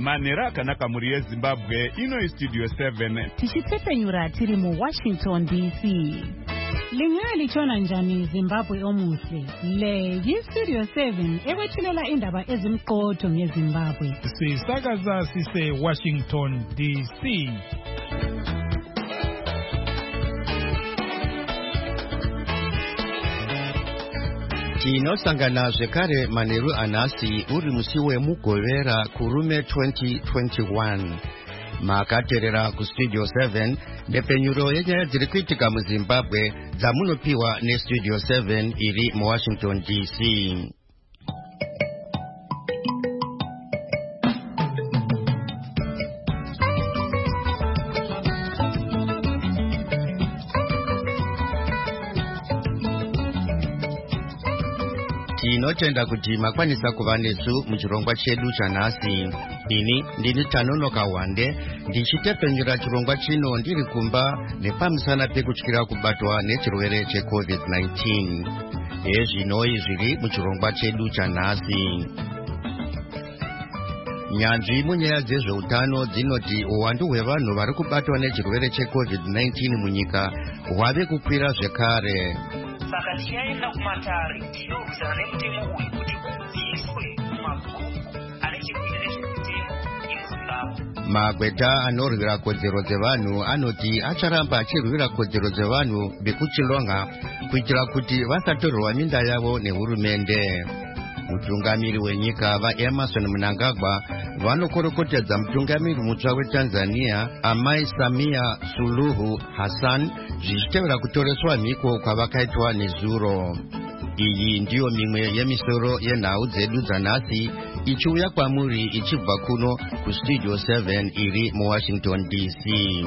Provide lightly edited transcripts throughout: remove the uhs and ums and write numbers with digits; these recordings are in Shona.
Manera kanaka muri Zimbabwe ino studio 7 tichitepenyura tiri mu Washington DC. Lingali chona njani Zimbabwe omuhle le studio 7 ewethulela indaba ezimqotho ngeZimbabwe sisakaza sise Washington DC. Tinosangana zvekare Manheru Anasi uri musi wemugorera kurume 2021. Makaterera kustudio 7 nepenyuro yenyaya dziri kuitika muZimbabwe dzamunopiwa nestudio 7 iri muWashington DC. Tinotenda kuti makwanisa kuva nesu muchirongwa chedu chanhasi. Ini ndini Tanonoka Wande ndichitepenyura chirongwa chino ndiri kumba nepamusana pekutyira kubatwa nechirwere cheCovid-19. Ezvinoi zviri muchirongwa chedu chanhasi. Nyanzvi munyaya dzezveutano dzinoti uwandu hwevanhu vari kubatwa nechirwere cheCovid-19 munyika hwave kukwira zvekare. Saka tichaenda kumatare tinorwisana nemutemo uyu kuti udziiswe mumabhuku ane chekuita nezvemitemo yeZimbabwe. Magweta anorwira kodzero dzevanhu anoti acharamba achirwira kodzero dzevanhu vekuchilonga kuitira kuti vasatorerwa minda yavo nehurumende. Mutungamiri wenyika vaEmerson Mnangagwa vanokorokotedza mutungamiri mutsva weTanzania Amai Samia Suluhu Hassan zvichitevera kutoreswa mhiko kwavakaitwa nezuro. Iyi ndiyo mimwe yemisoro yenhau dzedu dzanhasi ichiuya kwamuri ichibva kuno kustudio 7 iri muWashington DC.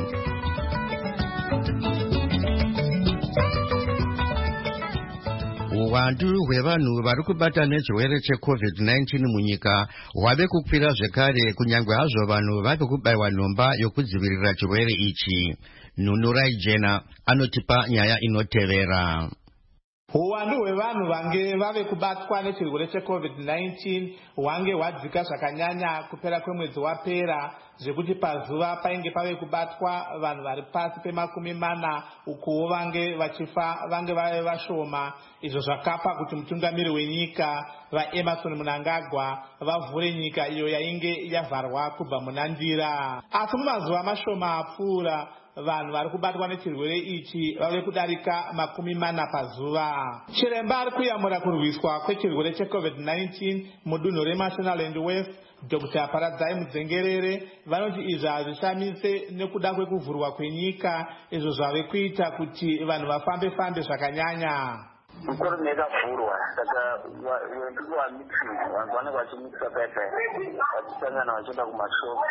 Uwandu hwevanhu vari kubata nechirwere cheCovid-19 munyika hwave kukwira zvekare kunyangwe hazvo vanhu vave kubayiwa nhomba yokudzivirira chirwere ichi. Nunurai Jena anotipa nyaya inotevera. Uwandu hwevanhu vange vave kubatwa nechirwere cheCovid-19 hwange hwadzika zvakanyanya kupera kwemwedzi wapera, zvekuti pazuva painge pave kubatwa vanhu vari pasi pe40 ukuwo vange vachifa vange vave vashoma. Izvo zvakapa kuti mutungamiri wenyika vaEmerson Mnangagwa vavhure nyika iyo yainge yavharwa kubva munandira. Asi mumazuva mashoma apfuura vanhu vari kubatwa nechirwere ichi vave kudarika 40 pazuva. Chiremba ari kuyamura kurwiswa kwechirwere cheCovid-19 mudunhu reMashonaland West Dr. Paradzai Mudzengerere vanoti izvi hazvishamise nekuda kwekuvhurwa kwenyika izvo zvave kuita kuti vanhu vafambe zvakanyanya. Ikoro yakavhurwa saka ndikuvamitiri vanhu vanenge vachimikisa paipai vachisangana vachienda kumashopu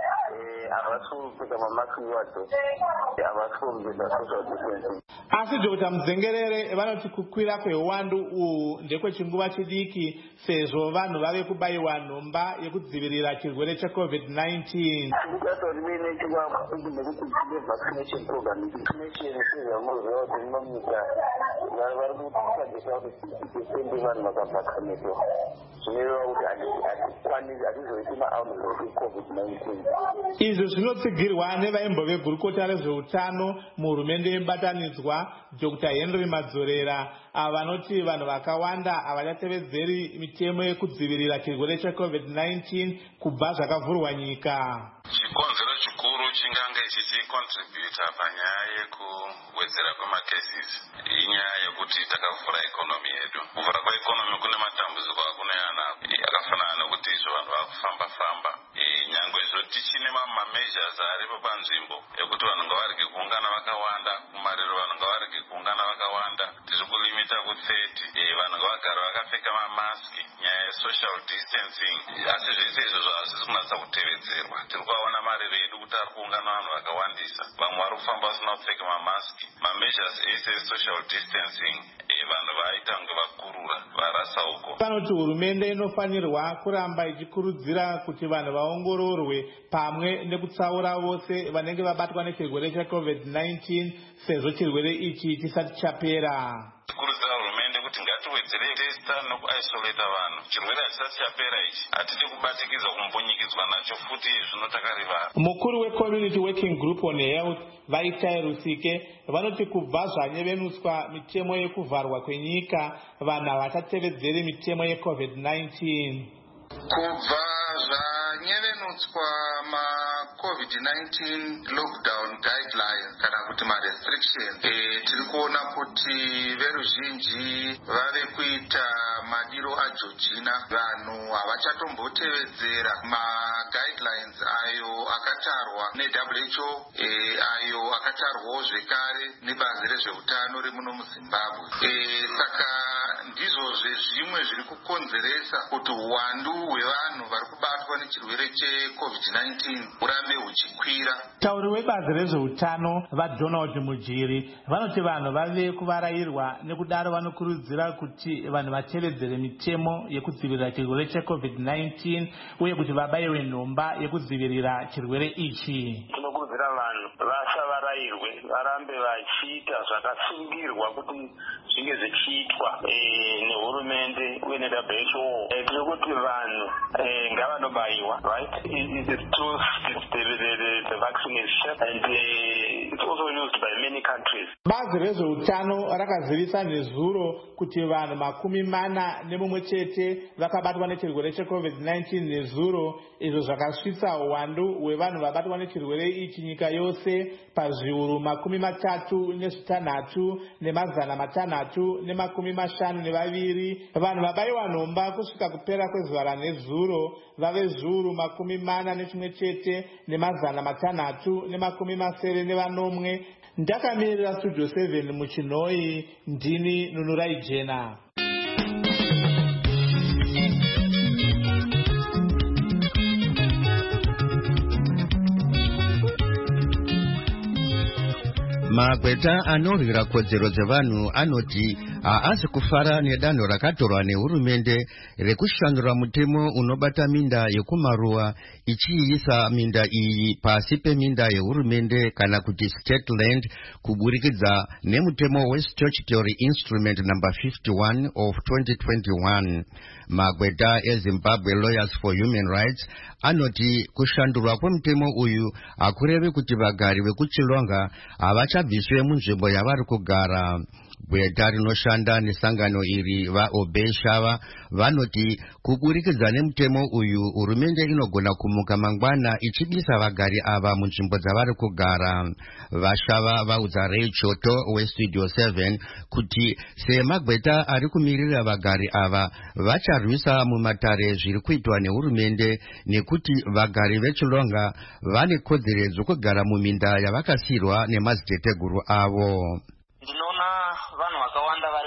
havasi kupfeka mamasiki wadzo havasi kuongeza social distancing. Asi Dr. Mudzengerere vanoti kukwira kweuwandu uhu ndekwechinguva chidiki sezvo vanhu vave kubayiwa nhomba yekudzivirira chirwere cheCovid-19. Ndikatori mine chingwa nekuti tine vaccination program vaccination sezvamunoziva kuti munyika vari kutsvagisa kuti sende vanhu vakavhaccinatwa zvinoreva kuti hatizoiti maoutbreak eCovid-19. Izvo zvinotsigirwa nevaimbove gurukota rezveutano muhurumende yebatanidzwa Dr. Henry Madzorera vanoti vanhu vakawanda havachatevedzeri mitemo yekudzivirira chirwere cheCovid-19 kubva zvakavhurwa nyika. Chikonzero chikuru chingange chichikontributa panyaya yekuwedzera kwemacases inyaya yekuti takavhura ikonomi yedu. Kuvhura kweikonomi kune matambudziko akunoyana akafanana nokuti izvo vanhu vakufamba nyangwe zvoti chine measures aripo panzvimbo ekuti vanhu ngavarege kuungana vakawanda, kumariro vanhu ngavarege kuungana vakawanda, tiri kulimita ku30, vanhu ngavagara vakapfeka mamaski, nyaya yesocial distancing. Asi zvese izvozvo hazvisi kunatsa kutevedzerwa. Tiri kuvaona mariro edu kuti ari kuungana vanhu vakawandisa, vamwe vari kufamba vasina kupfeka mamaski. Mameasures ese esocial distancing vanhu vaita kunge vakurura varasa uko. Panoti hurumende inofanirwa kuramba ichikurudzira kuti vanhu vaongororwe pamwe nekutsaura vose vanenge vabatwa nechirwere cheCovid-19 sezvo chirwere ichi chisati chapera. Tikurudzira hurumende kuti ngatiwedze tiretesta nokuisolata vanhu. Chirwere hachisati chapera ichi, hatidi kubatikidza kumbunyikidzwa nacho futi zvinotakarivara. Mukuru we-Community Working Group on Health Vaitai Rusike vanoti kubva zvanyevenutswa mitemo yekuvharwa kwenyika vanhu havachatevedzeri mitemo yeCovid-19. Kubva zvanyevenutswa ma-COVID-19 lockdown guidelines kana kuti ma-restrictions, tiri kuona kuti veruzhinji vave kuita madiro ajojina. Vanhu havachatombotevedzera ma-guidelines ayo akatarwa ne-WHO, ayo akatarwawo zvekare nebazi rezveutano remuno muZimbabwe. Saka ndizvozve zvimwe zviri kukonzeresa kuti uwandu hwevanhu vari kubatwa nechirwere cheCovid-19 urambe huchikwira. Tauri webazi rezveutano vaDonald Mujiri vanoti vanhu vave kuvarayirwa, nekudaro vanokurudzira kuti vanhu vatevedzere mitemo yekudzivirira chirwere cheCovid-19 uye kuti vabayiwe nhomba yekudzivirira chirwere ichi. Tinokurudzira vanhu vasavarayirwe, varambe vachiita zvakasungirwa kuti zvinge zvichiitwa nehurumende uye neWHO. Tiri kuti vanhu ngavanobayiwa, right? It is true the vaccine is safe and it's also used by many countries. Bazi rezveutano rakazivisa nezuro kuti vanhu 41 vakabatwa nechirwere cheCovid-19 nezuro, izvo zvakasvitsa uwandu hwevanhu vabatwa nechirwere ichi nyika yose pazviuru 36 nemazana 552. Vanhu vabayiwa nhomba kusvika kupera kwezuva nezuro vave zviuru 41 nemazana 579. Ndakamirira Studio 7 muChinoi, ndini Nunurai Jena. Magweta anorwira kodzero dzevanhu anoti haasi kufara nedanho rakatorwa nehurumende rekushandura mutemo unobata minda yekumaruwa ichiisa minda iyi pasi peminda yehurumende kana kuti state land kuburikidza nemutemo we-Statutory Instrument No. 51 of 2021. Magweta eZimbabwe Lawyers for Human Rights anoti kushandurwa kwemutemo uyu hakurevi kuti vagari vekuchilonga havachabviswe munzvimbo yavari kugara. Gweta rinoshanda nesangano iri vaObey Shava vanoti kuburikidza nemutemo uyu hurumende inogona kumuka mangwana ichibisa vagari ava munzvimbo dzavari kugara. Vashava vaudza Ray Choto weStudio 7 kuti semagweta ari kumirira vagari ava vacharwisa mumatare zviri kuitwa nehurumende, nekuti vagari vechilonga vane kodzero dzokugara muminda yavakasirwa nemadziteteguru avo. Ndinoona vanhu vakawanda vari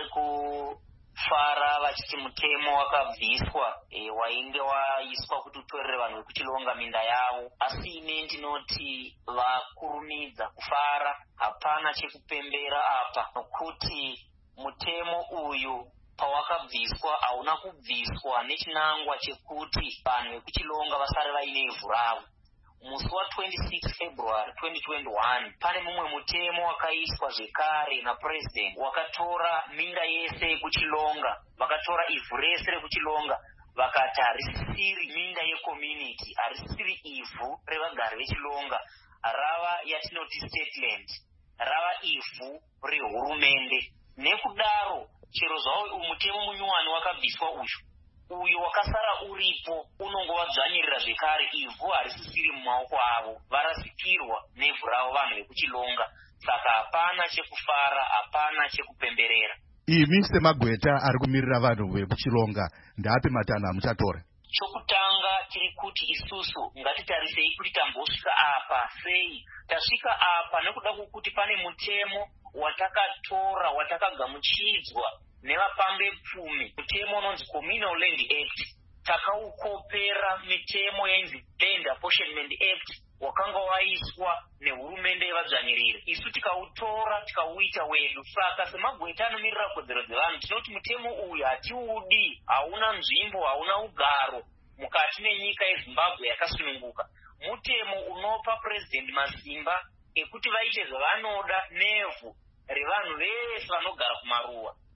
kufara vachiti mutemo wakabviswa wainge waiswa kuti utorere vanhu vekuchilonga minda yavo, asi ine ndinoti vakurumidza kufara. Hapana chekupembera apa, nokuti mutemo uyu pawakabviswa hauna kubviswa nechinangwa chekuti vanhu vekuchilonga vasare vaine ivhu ravo. Musi wa26 February 2021 pane mumwe mutemo wakaiswa zvekare naPresident wakatora minda yese yekuchilonga, vakatora ivhu rese rekuchilonga vakati harisisiri minda yecommunity, harisisiri ivhu revagari vechilonga, rava yatinoti state land, rava ivhu rehurumende. Nekudaro chero zvavo mutemo munyuwani wakabviswa uyu wakasara uripo unongovadzvanyirira zvekare, ivhu harisisiri mumaoko avo, varasikirwa nevhu ravo vanhu vekuchilonga. Saka hapana chekufara, hapana chekupemberera. Imi semagweta ari kumirira vanhu vekuchilonga, ndapi matanho amuchatora? Chokutanga tiri kuti isusu ngatitarisei kuti tambosvika apa sei. Tasvika apa nekuda kwokuti pane mutemo watakatora watakagamuchidzwa nevapambepfumi, mutemo unonzi Communal Land Act. Takaukopera mitemo yainzi Land Apportionment Act wakanga waiswa nehurumende yevadzvanyiriri. Isu tikautora tikauita wedu. Saka semagweta anomirira kodzero dzevanhu tinoti mutemo uyu hatiudi, hauna nzvimbo, hauna ugaro mukati menyika yeZimbabwe yakasununguka. Mutemo unopa President masimba ekuti vaite zvavanoda nevhu revanhu vese vanogara kumaruwa.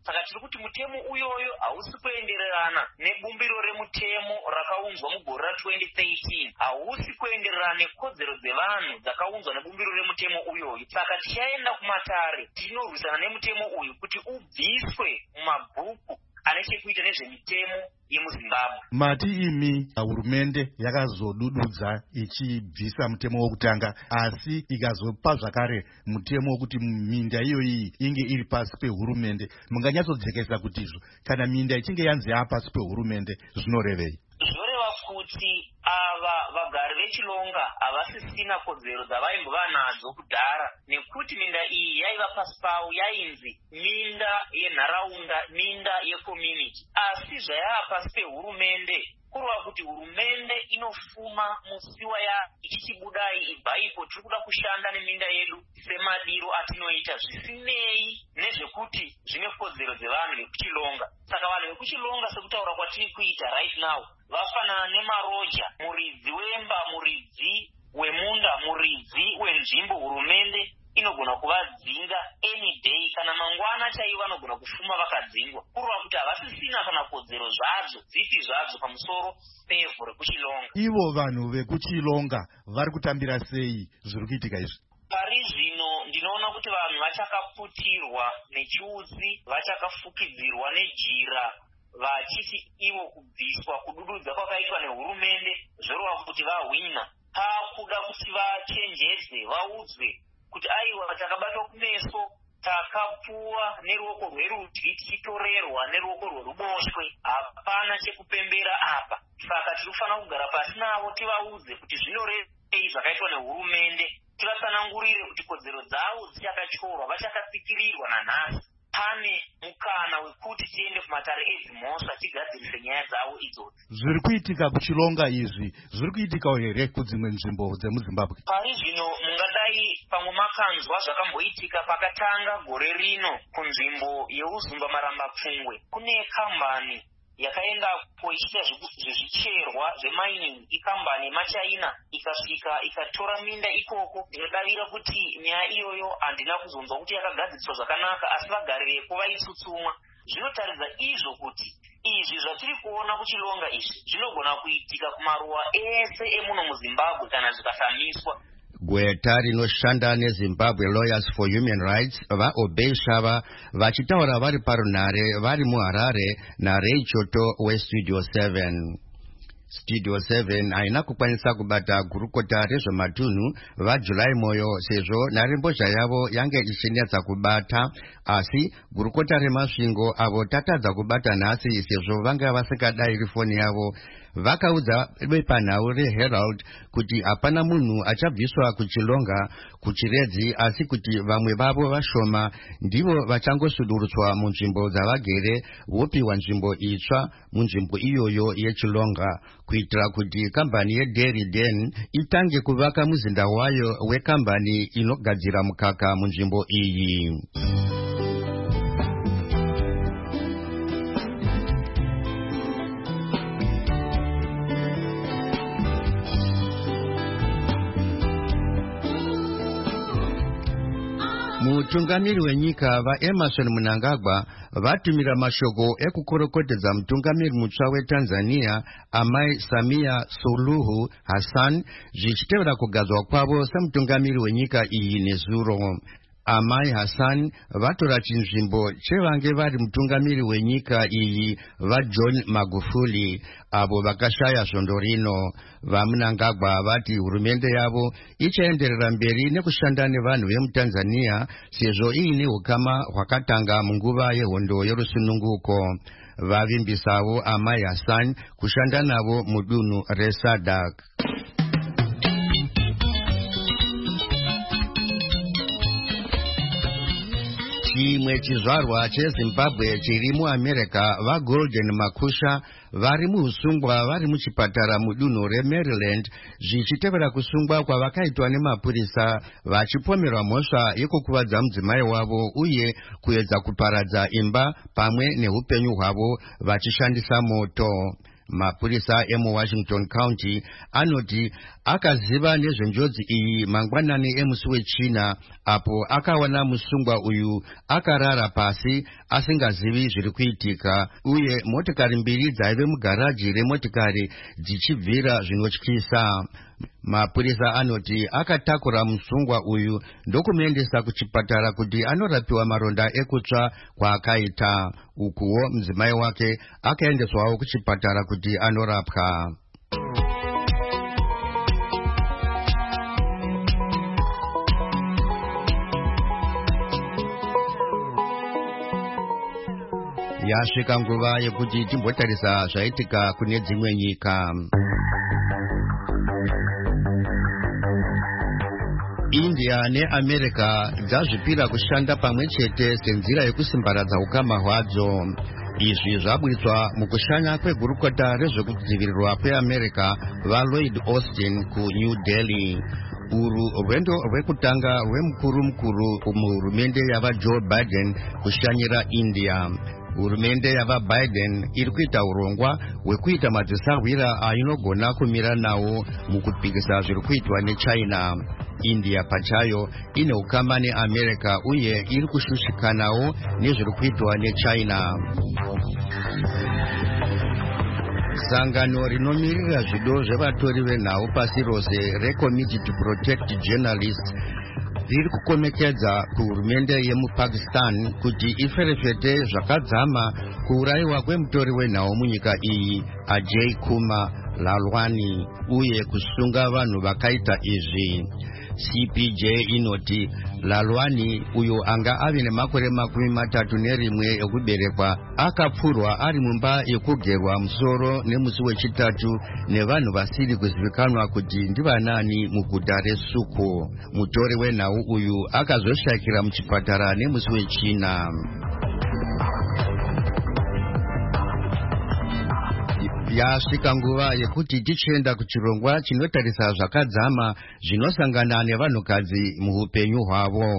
saka tiri kuti mutemo uyoyo hausi kuendererana nebumbiro remutemo rakaunzwa mugore ra2013, hausi kuendererana nekodzero dzevanhu dzakaunzwa nebumbiro remutemo uyoyo. Saka tichaenda kumatare tinorwisana nemutemo uyu kuti ubviswe mumabhuku ane chekuita nezvemitemo yemuzimbabwe. Mati imi hurumende yakazodududza ichibvisa mutemo wokutanga, asi ikazopa zvakare mutemo wokuti minda iyoyi inge iri pasi pehurumende. Munganyatsojekesa kuti izvo kana minda ichinge yanzi yapasi pehurumende zvinorevei? Zvoreva kuti ava vagari vechilonga havasisina kodzero dzavaimbova nadzo kudhara, nekuti minda iyi yaiva pasi pavo yainzi minda yenharaunda, minda yekomunity. Asi zvayava pasi pehurumende kureva kuti hurumende inofuma musiwa ichichibudai ibvaipo tiri kuda kushanda neminda yedu semadiro atinoita, zvisinei nezvekuti zvine kodzero dzevanhu vekuchilonga. Saka vanhu vekuchilonga sekutaura kwatiri kuita right now vafanana nemaroja, muridzi wemba, muridzi wemunda, muridzi wenzvimbo. Hurumende inogona kuvadzinga any day, kana mangwana chaivo vanogona kufuma vakadzingwa, kureva kuti havasisina kana kodzero zvadzo dzipi zvadzo pamusoro pevhu rekuchilonga. Ivo vanhu vekuchilonga vari kutambira sei zviri kuitika izvi? Pari zvino ndinoona kuti vanhu vachakaputirwa nechiutsi, vachakafukidzirwa nejira, vachiti ivo kubviswa kudududza kwakaitwa nehurumende zvoreva kuti vahwina. Pakuda kuti vachenjedzwe, vaudzwe kuti aiwa takabatwa kumeso, takapuwa neruoko rwerudyi tichitorerwa neruoko rweruboshwe, hapana chekupembera apa. Saka tiri kufanira kugara pasi navo tivaudze kuti zvinorevei zvakaitwa nehurumende, tivatsanangurire kuti kodzero dzavo dzichakatyorwa, vachakatsikirirwa nanhasi. Pane mukana wekuti tiende kumatare edzimhosva tigadzirise nyaya dzavo idzodzi. Zviri kuitika kuchilonga izvi zviri kuitikawo here kudzimwe nzvimbo dzemuzimbabwe? Pari zvino mungadai pamwe makanzwa zvakamboitika pakatanga gore rino kunzvimbo yeuzumba marambapfungwe. Kune kambani yakaendapo ichiita zvezvicherwa zvemining, ikambani yemachaina, ikasvika ikatora minda ikoko. Ndinodavira kuti nyaya iyoyo handina kuzonzwa kuti yakagadziriswa zvakanaka, asi vagarirepo vaitsutsumwa. Zvinotaridza izvo kuti izvi zvatiri kuona kuchilonga izvi zvinogona kuitika kumaruwa ese emuno muzimbabwe kana zvikashamiswa. Gweta rinoshanda neZimbabwe Lawyers for Human Rights vaObey Shava vachitaura vari parunhare vari muHarare naRay Choto weStudio 7. Studio 7 haina kukwanisa kubata gurukota rezvematunhu vaJulai Moyo sezvo nharembozha yavo yange ichinetsa kubata, asi gurukota remasvingo avo tatadza kubata nhasi sezvo vanga vasingadayiri foni yavo. Vakaudza bepanhau reHerald kuti hapana munhu achabviswa kuchilonga kuchiredzi, asi kuti vamwe vavo vashoma ndivo vachangosudurutswa munzvimbo dzavagere vopiwa nzvimbo itsva munzvimbo iyoyo yechilonga, kuitira kuti kambani yeDairy Den itange kuvaka muzinda wayo wekambani inogadzira mukaka munzvimbo iyi. Mutungamiri wenyika vaEmerson Mnangagwa vatumira mashoko ekukorokotedza mutungamiri mutsva weTanzania Amai Samia Suluhu Hassan zvichitevera kugadzwa kwavo semutungamiri wenyika iyi nezuro. Amai Hassan vatora chinzvimbo chevange vari mutungamiri wenyika iyi vaJohn Magufuli avo vakashaya svondo rino. VaMnangagwa vati hurumende yavo ichaenderera mberi nekushanda nevanhu vemuTanzania sezvo iine ukama hwakatanga munguva yehondo yerusununguko. Vavimbisawo Amai Hassan kushanda navo mudunhu reSADC. Chimwe chizvarwa cheZimbabwe chiri muAmerica vaGolden Makusha vari muusungwa vari muchipatara mudunhu reMaryland zvichitevera kusungwa kwavakaitwa nemapurisa vachipomerwa mhosva yekukuvadza mudzimai wavo uye kuedza kuparadza imba pamwe neupenyu hwavo vachishandisa moto. Mapurisa emuWashington County anoti akaziva nezvenjodzi iyi mangwanani emusi wechina apo akawana musungwa uyu akarara pasi asingazivi zviri kuitika, uye motikari mbiri dzaive mugaraji remotikari dzichibvira zvinotyisa. Mapurisa anoti akatakura musungwa uyu ndokumuendesa kuchipatara kuti anorapiwa maronda ekutsva kwaakaita. Ukuwo mudzimai wake akaendeswawo kuchipatara kuti anorapwa. Yasvika nguva yekuti timbotarisa zvaitika kune dzimwe nyika. India neAmerica dzazvipira kushanda pamwe chete senzira yekusimbaradza ukama hwadzo. Izvi zvaburiswa mukushanya kwegurukota rezvekudzivirirwa kweAmerica vaLloyd Austin kuNew Delhi. Uru rwendo rwekutanga rwemukuru muhurumende yavaJoe Biden kushanyira India. Hurumende yavaBiden iri kuita urongwa hwekuita madzisarwira ainogona kumira nawo mukupikisa zviri kuitwa neChina. India pachayo ine ukama neAmerica uye iri kushushikanawo nezviri kuitwa neChina. Sangano rinomirira zvido zvevatori venhau pasi rose reCommittee to Protect Journalists riri kukomekedza kuhurumende yemuPakistan kuti iferefete zvakadzama kuurayiwa kwemutori wenhau munyika iyi Ajay Kumar Lalwani uye kusunga vanhu vakaita izvi. CPJ inoti Lalwani uyo anga ave nemakore 31 ekuberekwa akapfurwa ari mumba yekugerwa musoro nemusi wechitatu nevanhu vasiri kuzivikanwa kuti ndivanani muguta reSukho. Mutori wenhau uyu akazoshakira muchipatara nemusi wechina. Yasvika nguva yekuti tichienda kuchirongwa chinotarisa zvakadzama zvinosangana nevanhukadzi muhupenyu hwavo.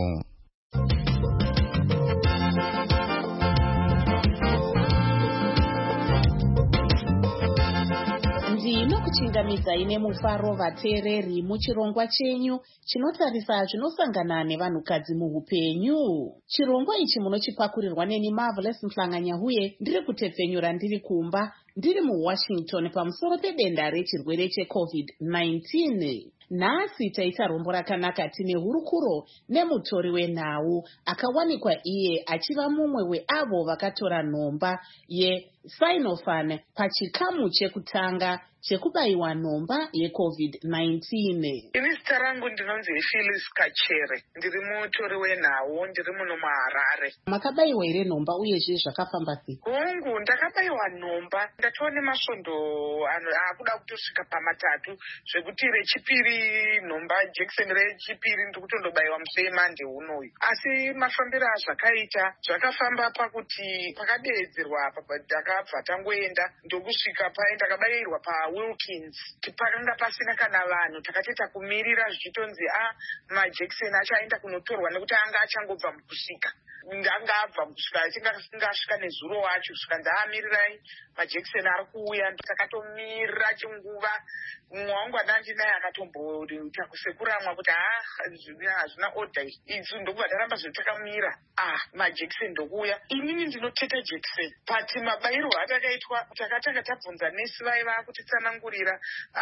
Ndinokuchingamidzai nemufaro vateereri muchirongwa chenyu chinotarisa zvinosangana nevanhukadzi muhupenyu. Chirongwa ichi munochipakurirwa neni Marvelous Mhlanganyahuye ndiri kutepfenyura ndiri kumba ndiri muWashington pamusoro pedenda rechirwere cheCovid-19. Nhasi taita rombo rakanaka tine hurukuro nemutori wenhau akawanikwa iye achiva mumwe weavo vakatora nhomba yeSinopharm pachikamu chekutanga chekubayiwa nhomba yeCovid-19. Ini zita rangu ndinonzi Phyllis Kachere, ndiri mutori wenhau, ndiri muno muHarare. Makabayiwa here nhomba uyezve zvakafamba sei? Hongu, ndakabayiwa nhomba ndatowa nemasvondo akuda kutosvika pamatatu zvekuti rechipiri nhomba jekiseni rechipiri ndiri kutondobayiwa musi weMonday unoyu. Asi mafambiro azvakaita zvakafamba pakuti pakadeedzerwa ndakabva tangoenda ndokusvika ndakabayirwa paWilkins. Pakanga pasina kana vanhu, takatoita kumirira zvichitonzi majekiseni achaenda kunotorwa nekuti anga achangobva mukusvika. Ndanga abva mukusvika asingasvika nezuro wacho kusvika ndaamirirai majekiseni ari kuuya. Takatomira chinguva. Mumwe wangu andandinaye akatomboita kusekuramwa kuti hazvina odha idzi ndokubva ndaramba zvetakamira majekiseni ndokuuya. Inini ndinoteta jekiseni pati mabayiro atakaitwa takatanga tabvunza nesi vaiva kutitsanangurira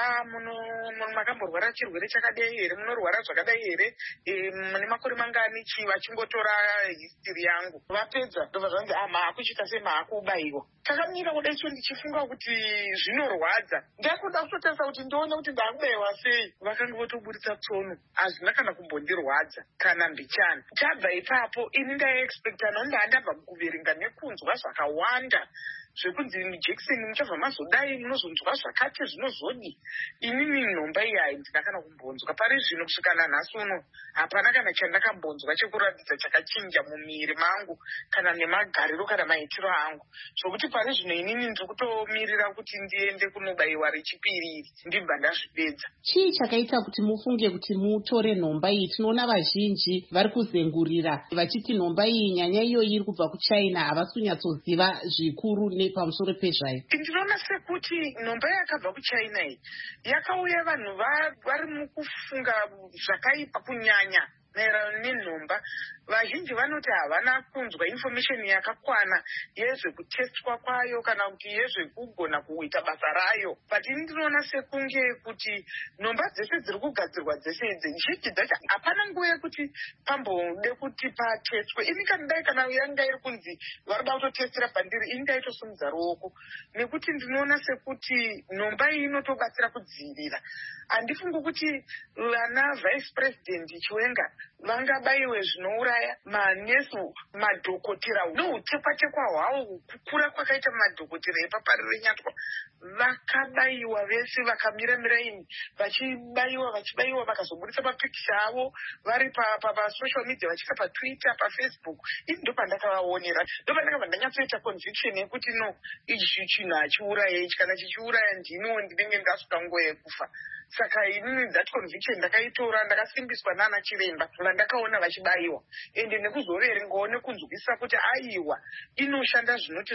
makamborwara chirwere chakadai here, munorwara zvakadai here, mune makore mangani vachingotora history yangu. Vapedza ndobva zvanzi maakuchita sei maakubayiwa. Takamira kudai ndichifunga kuti zvinorwadza. Ndakuda kutotarisa kuti ndione kuti ndakubayiwa sei. Vakanga votoburitsa tsono. Hazvina kana kumbondirwadza kana mbichana. Tabva ipapo ini ndaiexpecta ndandabva mukuverenga nekunzwa zvakawanda zvekunzi jekiseni muchabva mazodai munozonzwa zvakati zvinozodi. Inini nhomba iyayi ndina kana kumbonzwa. Pari zvino kusvika nanhasi uno hapana kana chandakambonzwa chekuratidza chakachinja mumiri mangu kana nemagariro kana maitiro angu. Zvokuti pari zvino inini ndiri kutomirira kuti ndiende kunobayiwa rechipiri ndibva ndazvipedza. Chii chakaita kuti mufunge kuti mutore nhomba iyi? Tinoona vazhinji vari kuzengurira vachiti nhomba iyi, nyanya iyoyi iri kubva kuChina, havasunyatsoziva zvikuru pamusoro pezvayo. Ndinoona sekuti nhomba yakabva kuChina iyi yakauya vanhu vari mukufunga zvakaipa kunyanya maererano nenhomba. Vazhinji vanoti havana kunzwa information yakakwana yezvekutestwa kwayo kana kuti yezvekugona kuita basa rayo. But ini ndinoona sekunge kuti nhomba dzese dziri kugadzirwa dzese idzi zhinji dzacho hapana nguva yekuti pambode kuti patestwe. Ini kandidai kana yanga iri kunzi varida kutotestera pandiri, ini ndaitosumudza ruoko, nekuti ndinoona sekuti nhomba iyi inotobatsira kudzivirira. Handifungi kuti vana vice president Chiwenga vangabayiwe zvinouraya manesi, madhokotera noutekwa-tekwa hwavo, kukura kwakaita madhokotera epapari renyatwa. Vakabayiwa vese, vakamira miraini vachibayiwa vakazobudisa mapikicha avo vari pasocial media, vachiisa paTwitter, paFacebook. Ini ndopandakavaonera, ndopandakabva ndanyatsoita conviction yekuti no, ichi chinhu hachiuraya ichi, kana chichiuraya ndinenge ndasvika nguva yekufa. Saka inini that conviction ndakaitora, ndakasimbiswa nana chiremba vandakaona vachibayiwa, ende nekuzoverengawo nekunzwisisa kuti aiwa inoshanda zvinoti.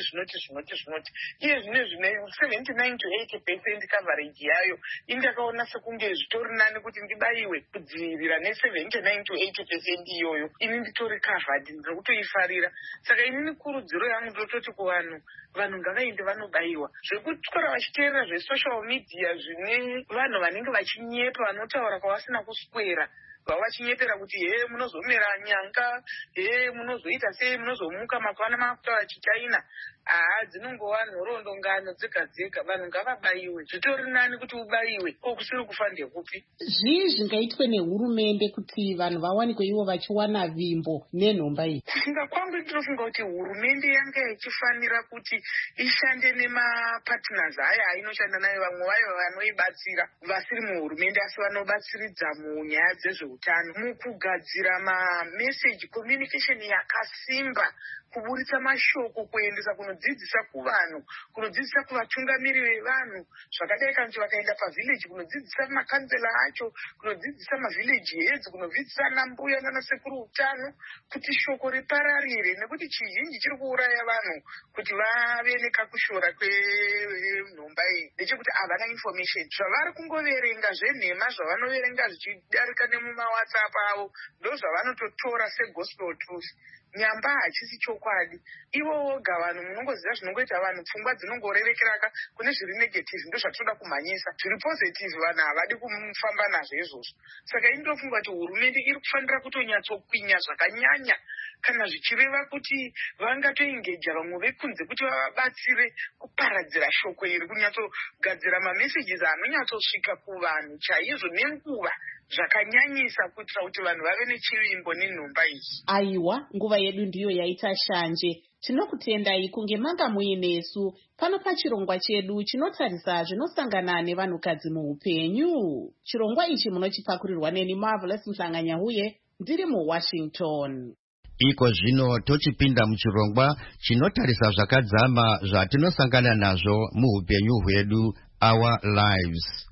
Iye zvine 79 to 80% coverage yayo. Ini ndakaona sekunge zvitori nani kuti ndibayiwe kudzivirira ne79 to 80% iyoyo. Ini nditori covered, ndiri kutoifarira. Saka inini kurudziro yangu ndototi kuvanhu, vanhu ngavaende vanobayiwa. Zvekutyora vachiteerera zvesocial media zvine vanhu vanenge vachinyepa, vanotaura kwavasina kuswera, vachinyepera kuti munozomera nyanga, munozoita sei, munozomuka makwana makutaura chichaina. Dzinongova nhorondongano dzega-dzega. Vanhu ngavabayiwe, zvitori nani kuti ubayiwe kusiri kufa ndekupi. Zvii zvingaitwe nehurumende kuti vanhu vawanikwe ivo vachiwana vimbo nenhomba iyi? Kufunga kwangu ndinofunga kuti hurumende yanga ichifanira kuti ishande nemapartners aya inoshanda nayo, vamwe vayo vanoibatsira vasiri muhurumende asi vanobatsiridza munyaya dzezveutano, mukugadzira mameseji communication yakasimba, kuburitsa mashoko, kuendesa kunodzidzisa kuvanhu, kunodzidzisa kuvatungamiri vevanhu, zvakadai kanzi vakaenda pavhileji kunodzidzisa makansela acho, kunodzidzisa mavhileji heads, kunodzidzisa anambuya nanasekuru utano, kuti shoko ripararire, nekuti chizhinji chiri kuuraya vanhu kuti vave nekakushora kwenhomba iyi ndechekuti havana information. Zvavari kungoverenga zvenhema zvavanoverenga zvichidarika nemumawhatsapp avo ndozvavanototora segospel truth. Nyamba hachisi chokwadi. Ivo voga vanhu munongoziva zvinongoita vanhu, pfungwa dzinongorerekeraka kune zviri negative, ndozvatinoda kumhanyisa. Zviri positive vanhu havadi kufamba nazvo izvozvo. Saka ini ndofunga kuti hurumende iri kufanira kutonyatsopinya zvakanyanya kana zvichireva kuti vangatoengeja vamwe vekunze kuti vavabatsire kuparadzira shoko iri, kunyatsogadzira mamesages anonyatsosvika kuvanhu chaizvo nenguva zvakanyanyisa, kuitira kuti vanhu vave nechivimbo nenhomba idzi. Aiwa, nguva yedu ndiyo yaita shanje. Tinokutendai kunge manga muinesu pano pachirongwa chedu chinotarisa zvinosangana nevanhukadzi muupenyu. Chirongwa ichi munochipakurirwa neni Marvelous Mhlanganyahuye, ndiri muWashington. Iko zvino tochipinda muchirongwa chinotarisa zvakadzama zvatinosangana nazvo muupenyu hwedu, our lives.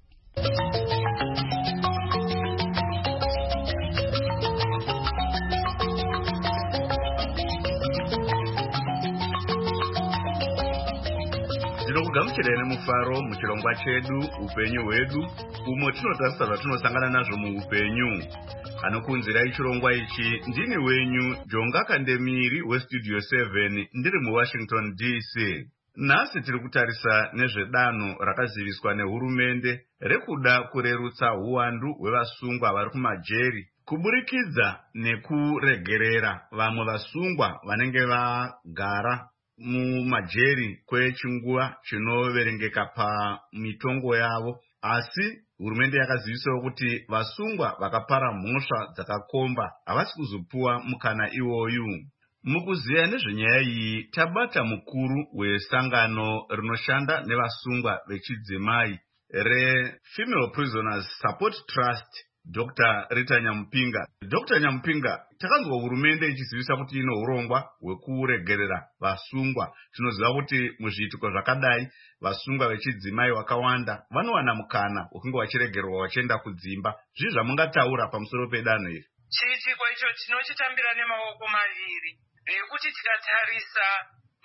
Gamuchirene mufaro muchirongwa chedu upenyu hwedu, umo tinotarisa zvatinosangana nazvo muupenyu. Anokunzirai chirongwa ichi ndini wenyu Jonga Kandemiri weStudio 7, ndiri muWashington DC. Nhasi tiri kutarisa nezvedanho rakaziviswa nehurumende rekuda kurerutsa uwandu hwevasungwa vari kumajeri kuburikidza nekuregerera vamwe vasungwa vanenge vagara mumajeri kwechinguva chinoverengeka pamitongo yavo. Asi hurumende yakazivisawo kuti vasungwa vakapara mhosva dzakakomba havasi kuzopuwa mukana iwoyu. Mukuziya nezvenyaya iyi tabata mukuru wesangano rinoshanda nevasungwa vechidzimai reFemale Prisoners Support Trust, Dr. Rita Nyamupinga. Dr. Nyamupinga, takanzwa hurumende ichizivisa kuti ino urongwa hwekuregerera vasungwa. Tinoziva kuti muzviitiko zvakadai vasungwa vechidzimai vakawanda vanowana mukana wekunge vachiregererwa vachienda kudzimba. Zvii zvamungataura pamusoro pedanho iri? Chiitiko icho tinochitambira nemaoko maviri, nekuti tikatarisa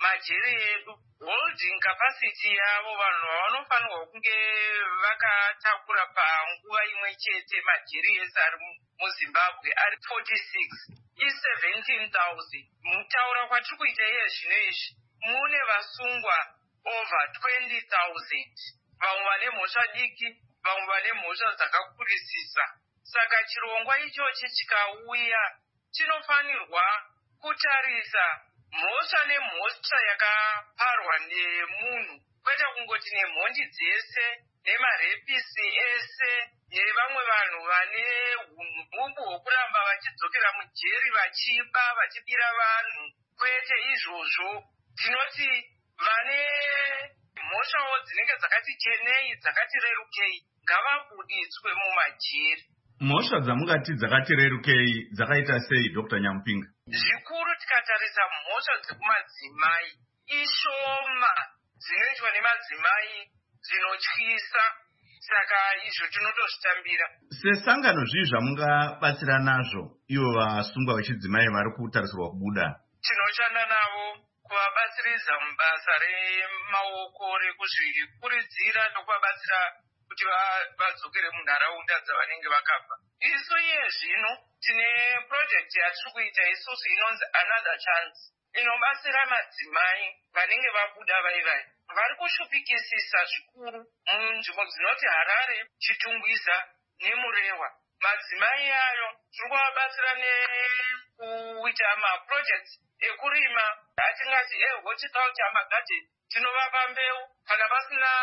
majeri edu, holding capacity yavo vanhu vanofanirwa kunge vakatakura panguva imwe chete majeri ese ari muzimbabwe ari 46 i17,000. Mutaura kwatiri kuita iye zvino izvi mune vasungwa over 20,000, vamwe vane mhosva diki, vamwe vane mhosva dzakakurisisa. Saka chirongwa ichochi chikauya chinofanirwa kutarisa mhosva nemhosva yakaparwa nemunhu, kwete kungoti nemhondi dzese nemarepisi ese nevamwe vanhu vane hunhumbu hwokuramba vachidzokera mujeri vachiba vachibira vanhu. Kwete izvozvo, tinoti vane mhosvawo dzinenge dzakati chenei dzakati rerukei ngavabuditswe mumajeri. Mhosva dzamungati dzakati rerukei dzakaita sei, Dr. Nyamupinga? Zvikuru tikatarisa mhosva dzekumadzimai ishoma dzinoitwa nemadzimai dzinotyisa, saka izvo tinotozvitambira. Sesangano zvii zvamungabatsira nazvo ivo vasungwa vechidzimai vari kutarisirwa kubuda? Tinoshanda navo kuvabatsiridza mubasa remaoko rekuzvikuridzira nokuvabatsira kuti vadzokere munharaunda dzavanenge vakabva. Isu iye zvino tine project yatiri kuita isusu inonzi Another Chance, inobatsira madzimai vanenge vabuda vaivai vari kushupikisisa zvikuru munzvimbo dzinoti Harare, Chitungwiza neMurewa. Madzimai ayo tiri kuvabatsira nekuita maprojects ekurima, atingati horticulture, amagadheni. Tinovapa mbeu kana pasina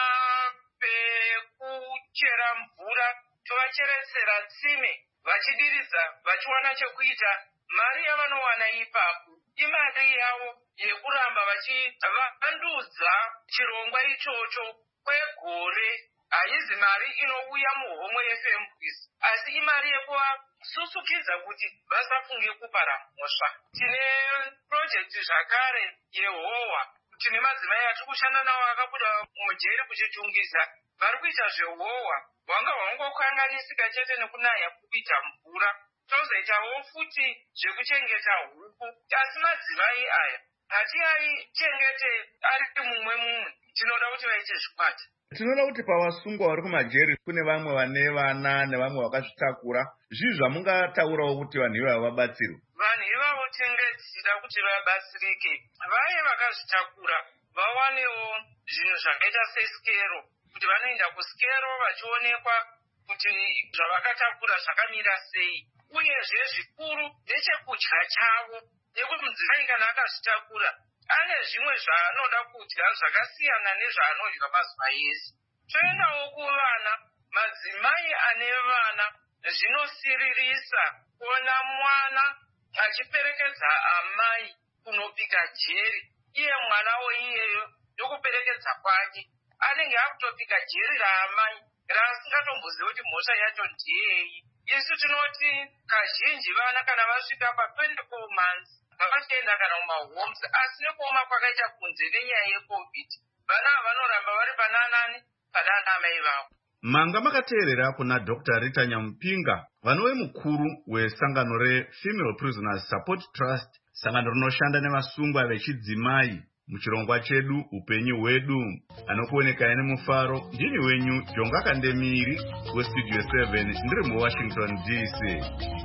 pekuchera mvura, tovacheretsera tsime, vachidiridza, vachiwana chekuita. Mari yavanowana ipapo imari yavo yekuramba vachivandudza chirongwa ichocho kwegore. Haizi mari inouya muhomwe yefembwisi, asi imari yekuvasusukidza kuti vasafunge kupara mhosva. Tine project zvakare yehohwa. Tine madzimai atiri kushanda navo akabuda mujeri kuchitungisa, vari kuita zvehohwa. Hwanga hwangokanganisika chete nekunaya kuita mvura. Tozoitawo futi zvekuchengeta huku, asi madzimai aya hatiaichengete ari mumwe mumwe, tinoda kuti vaite zvikwata. Tinoda kuti pavasungwa vari kumajeri kune vamwe vane vana nevamwe vakazvitakura. Zvii zvamungataurawo kuti vanhu ivavo vabatsirwe? Vanhu ivavo tenge tichida kuti vabatsirike, vaye vakazvitakura vawanewo zvinhu zvakaita sesikero, kuti vanoenda kusikero vachionekwa kuti zvavakatakura zvakamira sei. Uyezve zvikuru nechekudya chavo, nekuti mudzimai kana akazvitakura ane zvimwe zvaanoda kudya zvakasiyana nezvaanodya mazuva ese. Toendawo kuvana, madzimai ane vana zvinosiririsa kuona mwana achiperekedza amai kunopika jeri. Iye mwanawo iyeyo yokuperekedza kwake anenge akutopika jeri raamai raasingatombozivi kuti mhosva yacho ndiyei. Isu tinoti kazhinji vana kana vasvika pa24 months vavachienda kana mumahomes, asi nekuoma kwakaita kunze nenyaya yeCovid, vana vanoramba vari pananani panana amai vavo. Manga makateerera kuna Dr. Rita Nyamupinga, vanove mukuru wesangano reFemale Prisoners Support Trust, sangano rinoshanda nevasungwa vechidzimai muchirongwa chedu upenyu hwedu. Anokuonekai nemufaro ndini wenyu Jonga Kandemiri weStudio 7 ndiri muWashington DC.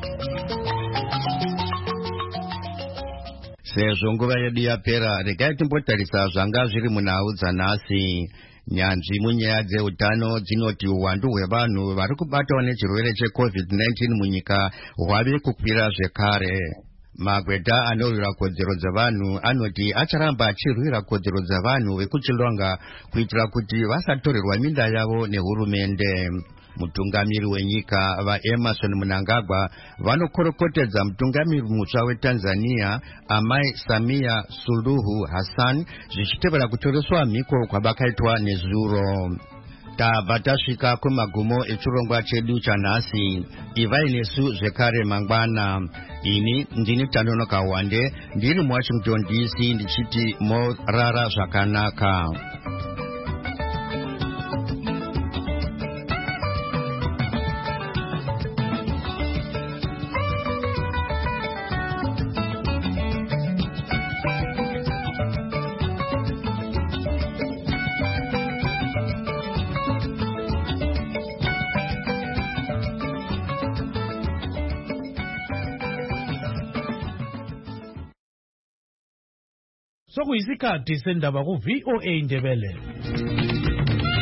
Sezvo nguva yedu yapera, regai timbotarisa zvanga zviri munhau dzanhasi. Nyanzvi munyaya dzeutano dzinoti uwandu hwevanhu vari kubatwa nechirwere cheCovid-19 munyika hwave kukwira zvekare. Magweta anorwira kodzero dzavanhu anoti acharamba achirwira kodzero dzavanhu vekuchilonga kuitira kuti vasatorerwa minda yavo nehurumende. Mutungamiri wenyika vaEmerson Mnangagwa vanokorokotedza mutungamiri mutsva weTanzania Amai Samia Suluhu Hassan zvichitevera kutoreswa mhiko kwavakaitwa nezuro. Tabva tasvika kumagumo echirongwa chedu chanhasi. Ivai nesu zvekare mangwana. Ini ndini Tanonoka Wande ndiri muWashington DC ndichiti morara zvakanaka. sokuyisikhathi sendaba ku VOA Ndebele.